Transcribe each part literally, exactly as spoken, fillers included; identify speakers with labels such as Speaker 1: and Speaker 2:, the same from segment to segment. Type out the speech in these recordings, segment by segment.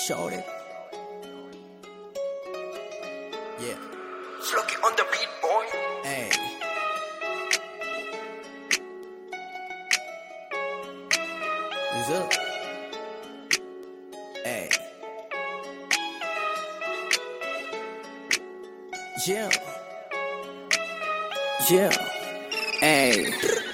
Speaker 1: Shorty. Yeah.
Speaker 2: Flocky on the beat, boy.
Speaker 1: Hey. What's up? Hey. Yeah. Yeah. Hey.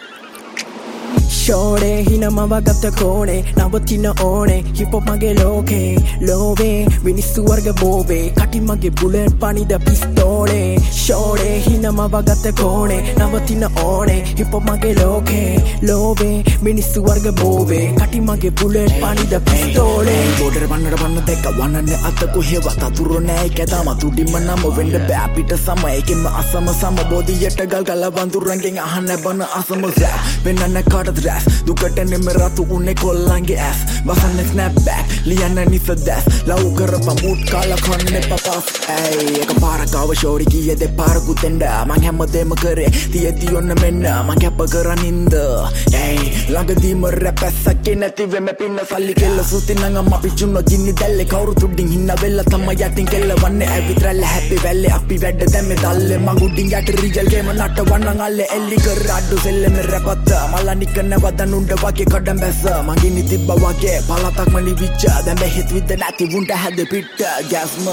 Speaker 1: Shorty hinamawa gatta kone navatina one hip hop mage loke love මිනිස්සු වර්ග බෝවේ කටි මගේ bullet පනිද පිස්තෝලේ Shorty hinamawa gatta kone navatina one hip hop mage loke love මිනිස්සු වර්ග බෝවේ කටි මගේ බුලට් පනිද පිස්තෝලේ බෝඩර් වන්නට වන්න දෙක වන්නන්නේ අත කොහෙවත් අතුරු නෑ කැදාම තුඩින්ම නම වෙන්න බෑ අපිට සම එකෙන්ම අසම සම බෝධියට ගල් ගල වඳුරන්ගෙන් අහන්න බන අසම සෑ වෙන්නන්න කාටද දුකට නෙම රතු උන්නේ කොල්ලන්ගේ ඇස් වසන්න ස්නැප් බෑක් ලියන්න නිස දැස් ලව් කරපා මූට් කාලා කන්නේ පපස් ඇයි එක පාරකාව ෂෝරි කීයේ දෙපාරකුත් එන්න මං හැමදේම කරේ තියදී ඔන්න මෙන්න මං කැප කරනින්ද ඇයි ළඟදීම රැප් ඇස්සක් නැති වෙම පින්න සල්ලි කෙල්ල සුති නංගම අපි චුන්න ගින්නි දැල්ලේ කවුරු තුඩින් හින්න වෙල්ල තමයි යටින් කෙල්ල වන්නේ ඇවිත්‍රල්ල හැපි වැල්ලේ අපි වැඩ දැම්මේ දැල්ලේ මං උඩින් යට රිජල් ගේම නට වන්නන් අල්ලේ එල්ලි කර අඩු සෙල්ලෙම රැපත් මල්ලා නිකන්න වදනුන්ට වගේ කඩම් බැස්ස මගිනි තිබ්බ වගේ පලතක්ම ලිවිච්ච දැන් බෙහෙත් විද්ද නැති වුන්ට හැද පිට්ට ගැස්ම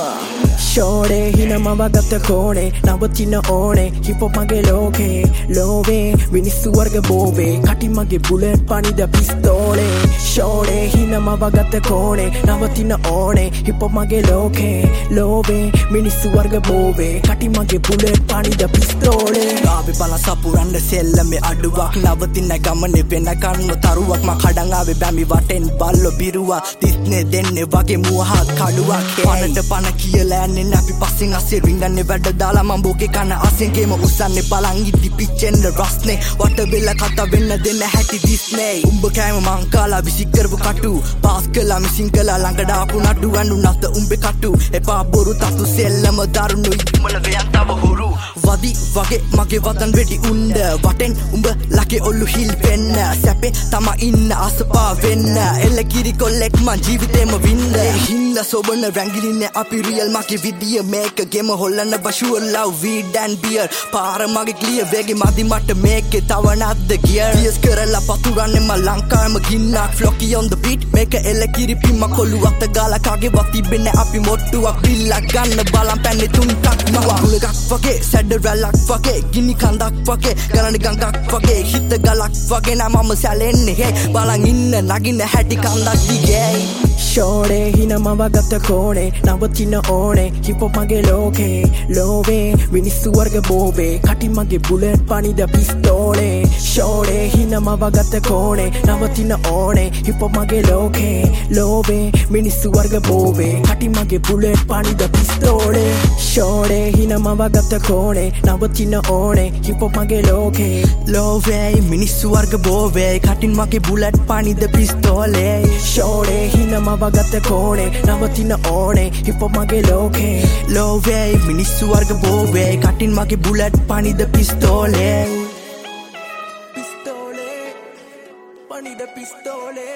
Speaker 1: Shorty hinamawa gatta kone navatina one hip hop mage loke love මිනිස්සු වර්ග බෝවේ කටි මගේ බුලට් පනිද පිස්තෝලේ Shorty hinamawa gatta kone navatina one hip hop mage loke love මිනිස්සු වර්ග බෝවේ කටි මගේ බුලට් පනිද පිස්තෝලේ ආවේ බල සපුරන්න සෙල්ලමේ අඩුවක් නවතින ගමනේ වෙන කන්න තරුවක් මා කඩන් ආවේ බැමි වටෙන් බල්ලෝ බිරුවා තිස්නේ දෙන්නේ වගේ මුවහත් කඩුවක් පනට පන කියලා යන්නේ අපි පස්සෙන් අස්සේ රින්ගන්නේ වැඩ දාලා මම බෝකේ කන අසෙන් ගේම උස්සන්නේ බලන් ඉදි පිච්චෙන්න රස්නේ වට බෙල්ල කතා වෙන්න දෙන්න හැටි දිස්නේ උඹ කෑම මං කාලා විසි කරපු කටු පාස් කළා මිසින් කළා ළඟට ආපු නඩු අඬු නැත උඹේ කටු එපා බොරු තතු සෙල්ලම දරුණු ඉක්මන වෙයන් තව හුරු වදි වගේ මගේ වදන් වෙඩි උණ්ඩ වටෙන් උඹ ලකේ ඔල්ලු හිල් පෙන්න සැපේ තම ඉන්න අසපා වෙන්න එල්ල කිරි කොල්ලෙක් මං ජීවිතේම වින්ද හින්න සොබන රැංගිලින්නේ අපි රියල් මගේ විදිය මේක ගෙම හොල්ලන්න බෂුවර් ලව් වීඩ් ඇන් බියර් පාර මගේ ක්ලියර් වේගෙ මදි මට මේකේ තව නැද්ද ගියර් ටියස් කරලා පතුරන්නේ මම ලංකාවේම ගින්නක් ෆ්ලොකි on the beat මේක එල්ල කිරි පිම්ම කොළු අත ගාලා කාගේ වත් තිබෙන්නේ අපි මොට්ටුවක් බිල්ලක් ගන්න බලන් පැන්නේ තුන්ටක් මවා උලගක් වගේ සැඩ රැලක් වගේ ගිනි කන්දක් වගේ ගලන ගඟක් වගේ හිත ගලක් වගේ නම් මම සැලෙන්නේ හේ බලන් ඉන්න නගින්න හැටි කන්දක් දිගේ Shorty hinamawa gatta kone navatina one hip hop mage loke love මිනිස්සු වර්ග බෝවේ කටි මගේ බුලට් පනිද පිස්තෝලේ Shorty hinamawa gatta kone navatina one hip hop mage loke love මිනිස්සු වර්ග බෝවේ කටි මගේ බුලට් පනිද පිස්තෝලේ Shorty hinamawa gatta kone navatina one hip hop mage loke love මිනිස්සු වර්ග බෝවේ කටින් මගේ බුලට් පනිද පිස්තෝලේ Shorty hinamawa gatta kone navatina one hip hop mage loke love මිනිස්සු වර්ග බෝවේ කටින් මගේ බුලට් පනිද පිස්තෝලේ පිස්තෝලේ පනිද පිස්තෝලේ